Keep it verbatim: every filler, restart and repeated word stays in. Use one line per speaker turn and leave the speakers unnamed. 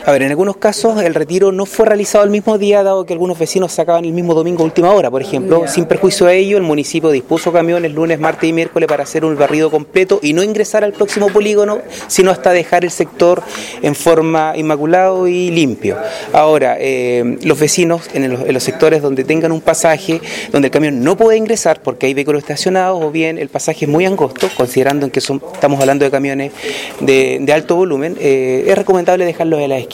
A ver, en algunos casos el retiro no fue realizado el mismo día, dado que algunos vecinos sacaban el mismo domingo a última hora, por ejemplo. Sin perjuicio de ello, el municipio dispuso camiones lunes, martes y miércoles para hacer un barrido completo y no ingresar al próximo polígono, sino hasta dejar el sector en forma inmaculado y limpio. Ahora, eh, los vecinos en, el, en los sectores donde tengan un pasaje, donde el camión no puede ingresar porque hay vehículos estacionados o bien el pasaje es muy angosto, considerando que son, estamos hablando de camiones de, de alto volumen, eh, es recomendable dejarlos en la esquina.